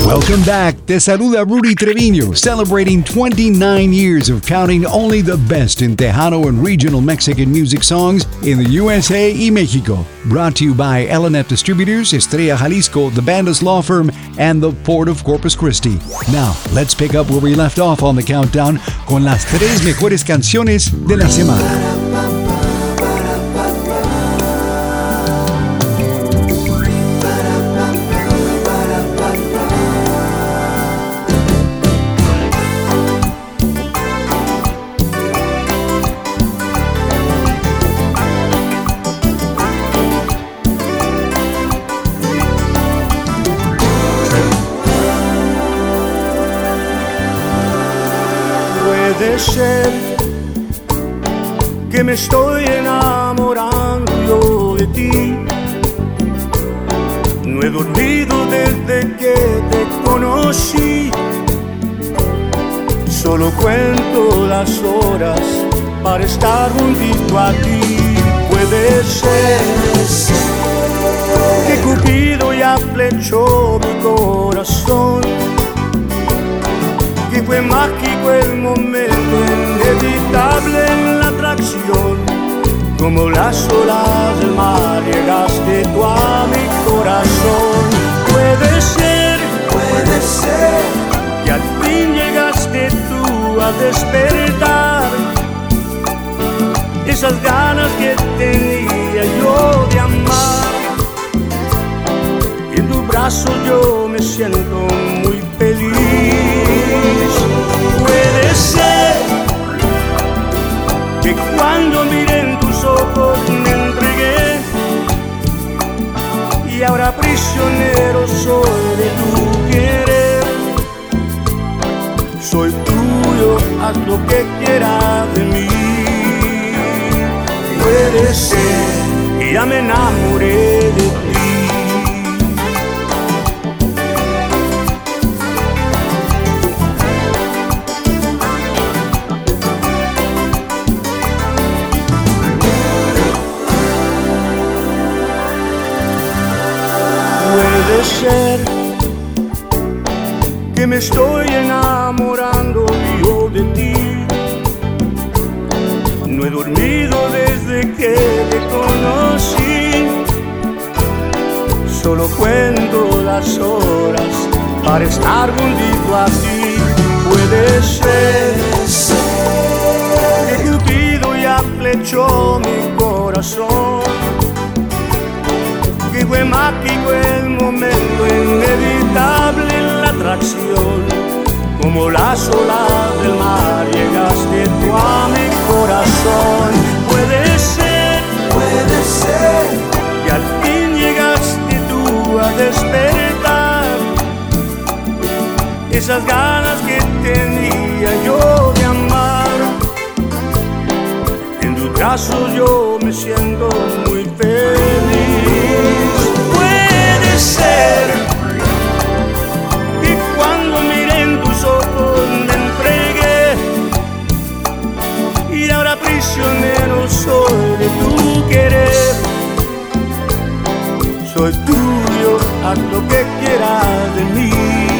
Welcome back. Te saluda Rudy Treviño, celebrating 29 years of counting only the best in Tejano and regional Mexican music songs in the USA y Mexico. Brought to you by L&F Distributors, Estrella Jalisco, the Bandas Law Firm, and the Port of Corpus Christi. Now, let's pick up where we left off on the countdown con las 3 mejores canciones de la semana. Puede ser que me estoy enamorando yo de ti. No he dormido desde que te conocí. Solo cuento las horas para estar juntito a ti. Puede ser que Cupido ya flechó mi corazón, que fue mágico el momento, inevitable en la atracción. Como las olas del mar llegaste tú a mi corazón. Puede ser que al fin llegaste tú a despertar esas ganas que tenía yo de amar. En tus brazos yo me siento muy feliz. Puede ser que cuando miré en tus ojos me entregué, y ahora prisionero soy de tu querer. Soy tuyo, haz lo que quieras de mí. Puede ser que ya me enamoré de ti. Puede ser que me estoy enamorando yo de ti. No he dormido desde que te conocí. Solo cuento las horas para estar junto a ti. Puede ser que Cupido ya flechó mi corazón, que fue mágico el momento, inevitable en la atracción. Como las olas del mar llegaste tú a mi corazón. Puede ser que al fin llegaste tú a despertar esas ganas que tenía yo de amar. En tus brazos yo me siento muy feliz. Puede ser que cuando miré en tus ojos me entregué, y ahora prisionero soy de tu querer. Soy tuyo, haz lo que quieras de mí.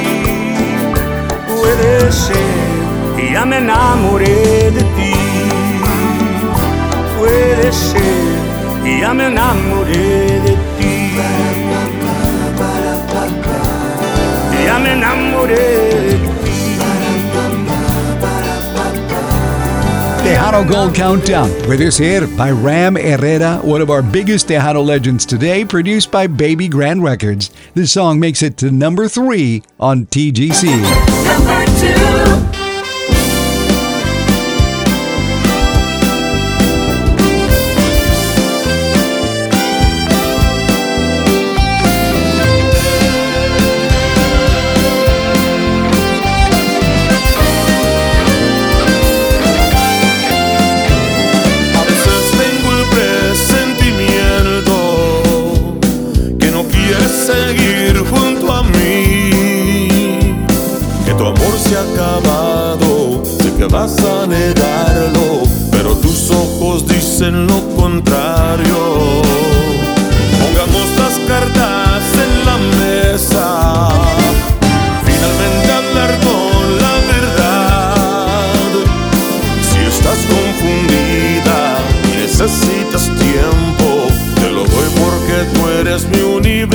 Puede ser que ya me enamoré de ti. Puede ser que ya me enamoré de ti. Ya me enamoré de ti. Tejano Gold Countdown, Puede Ser by Ram Herrera, one of our biggest Tejano legends today, produced by Baby Grand Records. This song makes it to number 3 on TGC. Number 2. Seguir junto a mí, que tu amor se ha acabado, sé que vas a negarlo, pero tus ojos dicen lo contrario. Pongamos las cartas en la mesa,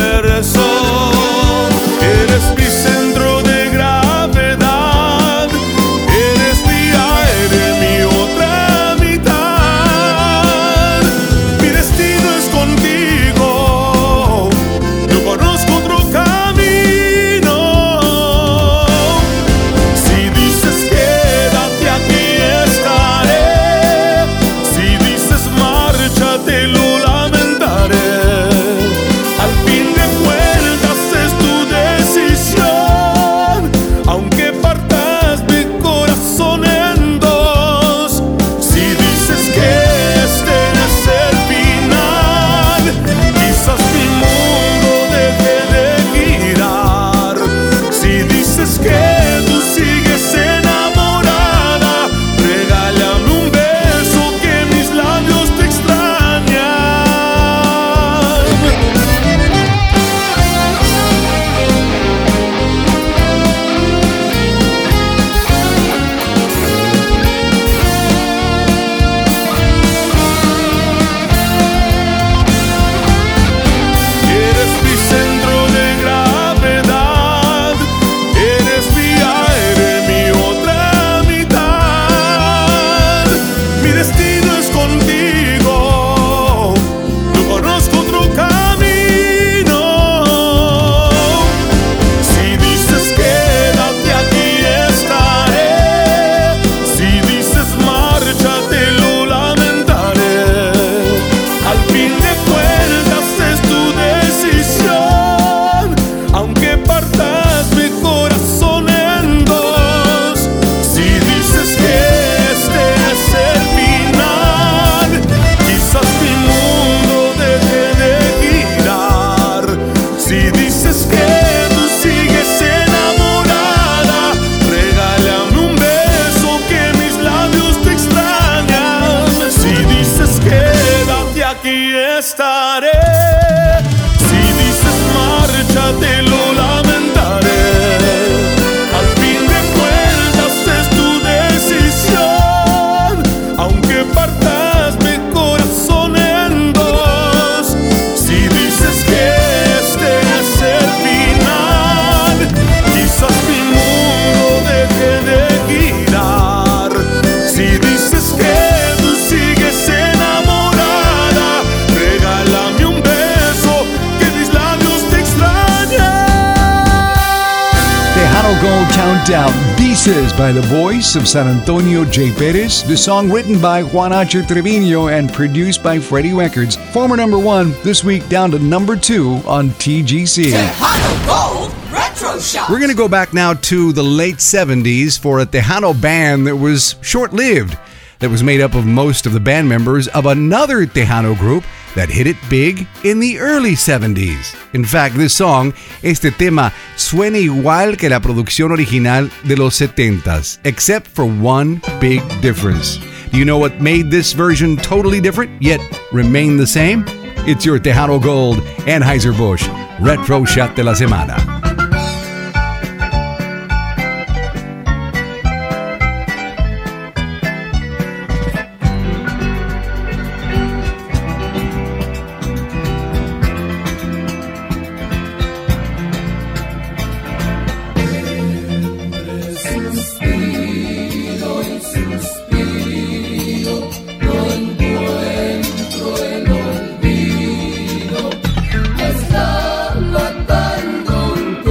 universo. Eres mi centro de gravedad, eres mi aire, mi otra mitad. Mi destino es contigo, no conozco otro camino. Si dices quédate, aquí estaré. Si dices márchate, lo lamentaré. Al fin de cuentas es tu decisión, aunque partas mi corazón en dos. Si dices que este es el final, quizás mi mundo deje de girar. Si dices que tú sigues enamorada, regálame un beso que mis labios te extrañan. Eres mi centro de gravedad, eres mi aire, mi otra mitad. Mi destino es contigo, no conozco otro camino. Si dices quédate, aquí estaré. Si dices márchate, lo lamentaré. Al fin de cuentas es tu decisión, aunque partas mi corazón en dos. Si dices que este es el final, quizás mi mundo deje de girar. Si dices que tú sigues enamorada, regálame un beso que mis labios te extrañan. Si dices quédate, aquí estaré. Si dices márchate, lo lamentaré. Al fin de cuentas es tu decisión, aunque partas mi corazón en dos. Si dices que este es el final, quizás mi mundo deje de girar. Si dices que tú sigues enamorada, regálame un beso que mis labios te extrañan. Tejano Gold Countdown, Dices by the voice of San Antonio J. Perez. The song written by Juan H. Trevino and produced by Freddie Records. Former number one, this week down to number 2 on TGC. Tejano Gold Retro Shot. We're going to go back now to the late 70s for a Tejano band that was short-lived, that was made up of most of the band members of another Tejano group that hit it big in the early 70s. In fact, this song, este tema, suena igual que la producción original de los 70s, except for one big difference. Do you know what made this version totally different, yet remain the same? It's your Tejano Gold Anheuser-Busch Retro Shot de la Semana. Está matando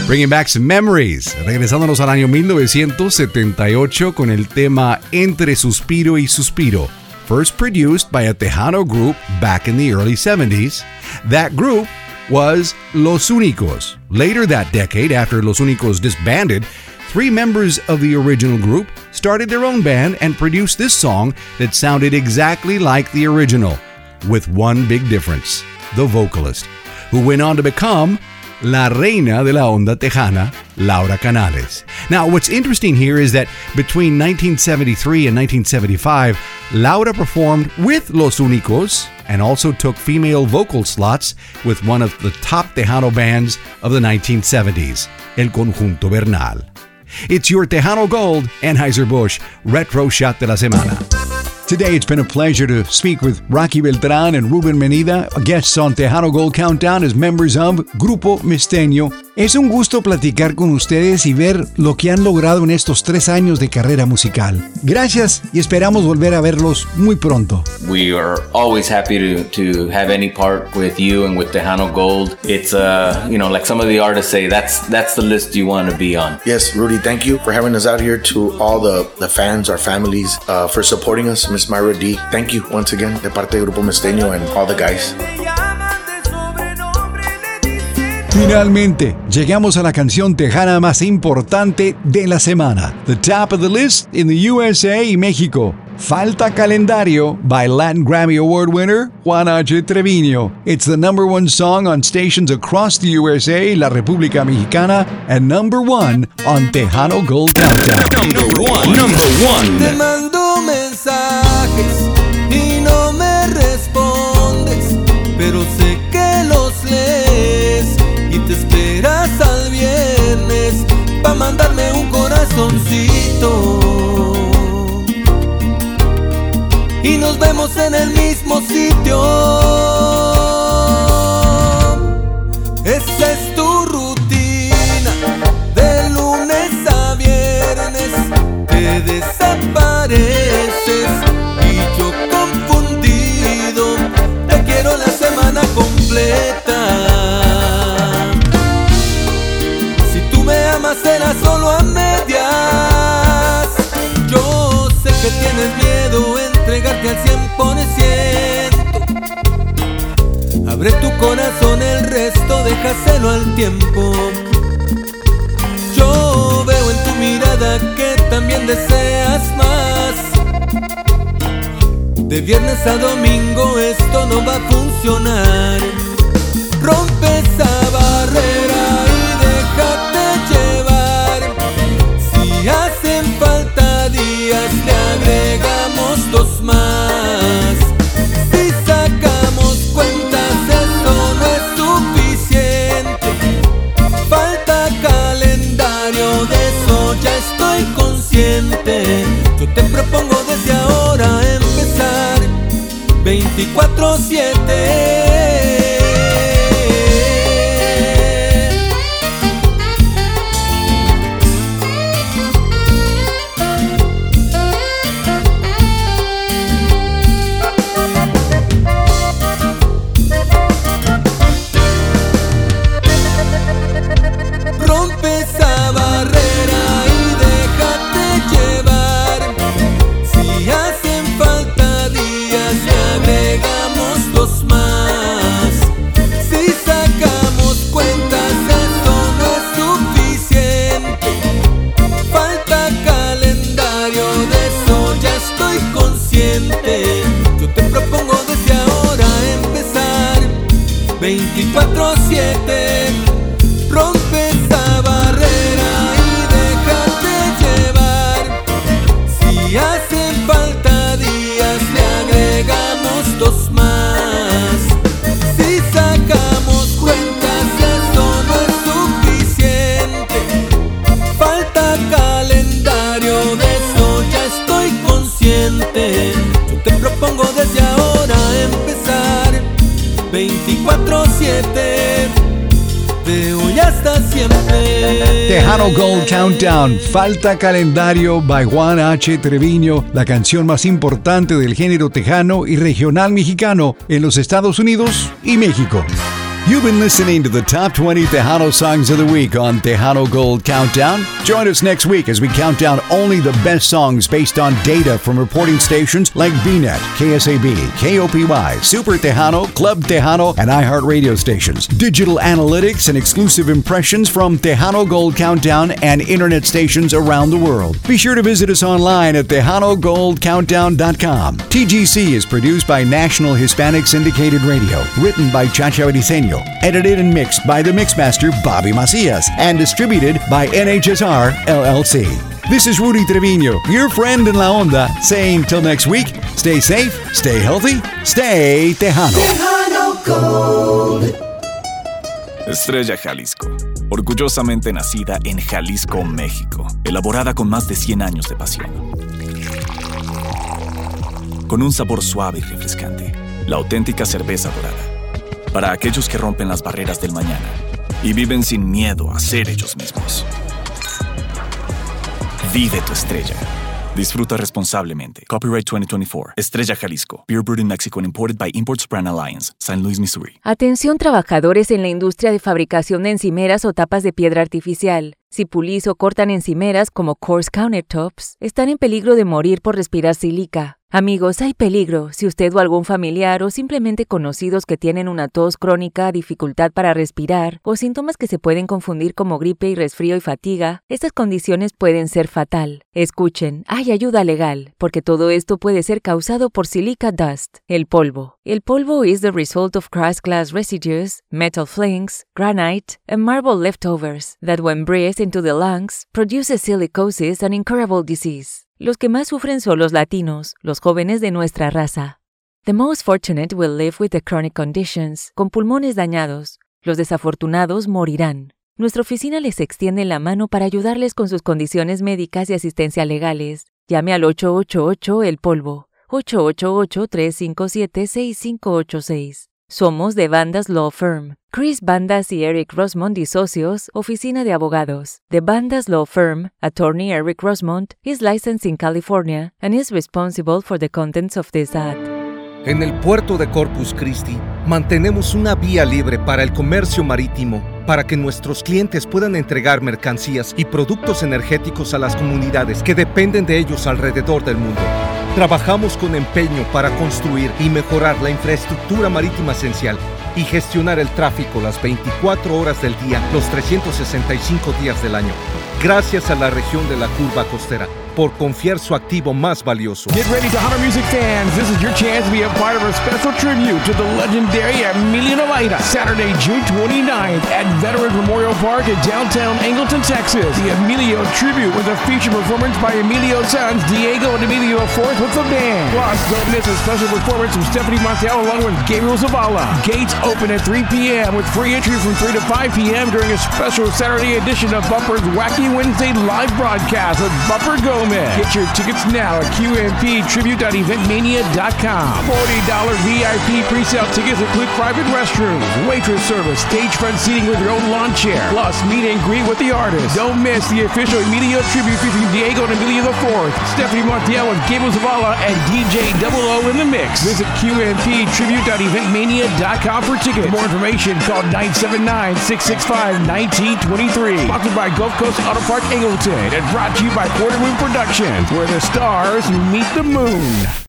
Bringing back some memories. Regresándonos al año 1978 con el tema Entre Suspiro y Suspiro. First produced by a Tejano group back in the early 70s. That group was Los Únicos. Later that decade, after Los Únicos disbanded, 3 members of the original group started their own band and produced this song that sounded exactly like the original, with one big difference: the vocalist, who went on to become La Reina de la Onda Tejana, Laura Canales. Now, what's interesting here is that between 1973 and 1975, Laura performed with Los Únicos and also took female vocal slots with one of the top Tejano bands of the 1970s, El Conjunto Bernal. It's your Tejano Gold Anheuser-Busch Retro Shot de la Semana. Today, it's been a pleasure to speak with Rocky Beltrán and Ruben Menida, guests on Tejano Gold Countdown as members of Grupo Misteño. Es un gusto platicar con ustedes y ver lo que han logrado en estos 3 años de carrera musical. Gracias y esperamos volver a verlos muy pronto. We are always happy to have any part with you and with Tejano Gold. It's like some of the artists say, that's the list you want to be on. Yes, Rudy, thank you for having us out here. To all the fans, our families, for supporting us. Miss Myra D, thank you once again de parte de Grupo Misteño and all the guys. Finalmente, llegamos a la canción tejana más importante de la semana. The top of the list in the USA y México. Falta Calendario by Latin Grammy Award winner Juan H. Treviño. It's the number 1 song on stations across the USA, La República Mexicana, and number 1 on Tejano Gold Countdown. Number one. Te mando mensajes y no me respondes, pero sé que los lees y te esperas al viernes pa' mandarme un corazoncito. Y nos vemos en el mismo sitio. Esa es tu rutina, de lunes a viernes te desapareces y yo confundido te quiero la semana completa. Si tú me amas será solo a medias. Yo sé que tienes miedo en entregarte al 100%. Abre tu corazón, el resto déjaselo al tiempo. Yo veo en tu mirada que también deseas más. De viernes a domingo esto no va a funcionar. Rompe esa barrera y déjate llevar. Si hacen falta días le agregamos 2 más. Si sacamos cuentas eso no es suficiente. Falta calendario, de eso ya estoy consciente. Yo te propongo desde ahora empezar 24/7. Yo te propongo desde ahora empezar 24/7. Rompe esa barrera y déjate llevar. Si hacen falta días le agregamos 2 más. Si sacamos cuentas eso no es suficiente. Falta calendario, de eso ya estoy consciente. Te propongo desde ahora empezar 24/7, de hoy hasta siempre. Tejano Gold Countdown, Falta Calendario by Juan H. Treviño, la canción más importante del género tejano y regional mexicano en los Estados Unidos y México. You've been listening to the Top 20 Tejano Songs of the Week on Tejano Gold Countdown. Join us next week as we count down only the best songs based on data from reporting stations like BNet, KSAB, KOPY, Super Tejano, Club Tejano, and iHeart radio stations. Digital analytics and exclusive impressions from Tejano Gold Countdown and internet stations around the world. Be sure to visit us online at TejanoGoldCountdown.com. TGC is produced by National Hispanic Syndicated Radio, written by Chacha Briseño, edited and mixed by the Mixmaster Bobby Macias, and distributed by NHSR LLC. This is Rudy Trevino, your friend in La Onda, saying till next week, stay safe, stay healthy, stay Tejano. Tejano Gold. Estrella Jalisco, orgullosamente nacida en Jalisco, México, elaborada con más de 100 años de pasión. Con un sabor suave y refrescante, la auténtica cerveza dorada. Para aquellos que rompen las barreras del mañana y viven sin miedo a ser ellos mismos. Vive tu estrella. Disfruta responsablemente. Copyright 2024. Estrella Jalisco. Beer brewed in Mexico and imported by Imports Brand Alliance. St. Louis, Missouri. Atención trabajadores en la industria de fabricación de encimeras o tapas de piedra artificial. Si pulís o cortan encimeras como coarse countertops, están en peligro de morir por respirar sílica. Amigos, hay peligro si usted o algún familiar o simplemente conocidos que tienen una tos crónica, dificultad para respirar o síntomas que se pueden confundir como gripe y resfrío y fatiga, estas condiciones pueden ser fatal. Escuchen, hay ayuda legal, porque todo esto puede ser causado por silica dust, el polvo. El polvo is the result of crushed glass residues, metal flakes, granite, and marble leftovers that when breathed into the lungs produces silicosis, an incurable disease. Los que más sufren son los latinos, los jóvenes de nuestra raza. The most fortunate will live with the chronic conditions, con pulmones dañados. Los desafortunados morirán. Nuestra oficina les extiende la mano para ayudarles con sus condiciones médicas y asistencia legales. Llame al 888 El Polvo, 888-357-6586. Somos de Bandas Law Firm. Chris Bandas y Eric Rosemont y Socios, Oficina de Abogados. The Bandas Law Firm, Attorney Eric Rosemont, is licensed in California and is responsible for the contents of this ad. En el puerto de Corpus Christi, mantenemos una vía libre para el comercio marítimo, para que nuestros clientes puedan entregar mercancías y productos energéticos a las comunidades que dependen de ellos alrededor del mundo. Trabajamos con empeño para construir y mejorar la infraestructura marítima esencial y gestionar el tráfico las 24 horas del día, los 365 días del año. Gracias a la región de la curva costera por confiar su activo más valioso. Get ready, Tejano music fans. This is your chance to be a part of a special tribute to the legendary Emilio Novaita, Saturday, June 29th at Veterans Memorial Park in downtown Angleton, Texas. The Emilio tribute with a feature performance by Emilio's sons, Diego and Emilio IV with the band. Plus, don't miss a special performance from Stephanie Montiel along with Gabriel Zavala. Gates open at 3 p.m. with free entry from 3 to 5 p.m. during a special Saturday edition of Bumper's Wacky Wednesday live broadcast with Bumper Gomez. Get your tickets now at QMPtribute.eventmania.com. $40 VIP pre-sale tickets include private restrooms, waitress service, stage front seating with your own lawn chair, plus meet and greet with the artist. Don't miss the official Emilio tribute featuring Diego and Emilio IV, Stephanie Montiel with Gabriel Zavala, and DJ Double O in the mix. Visit QMPtribute.eventmania.com for tickets. For more information, call 979-665-1923. Sponsored by Gulf Coast Auto Park Angleton and brought to you by Quarter Moon Productions, where the stars meet the moon.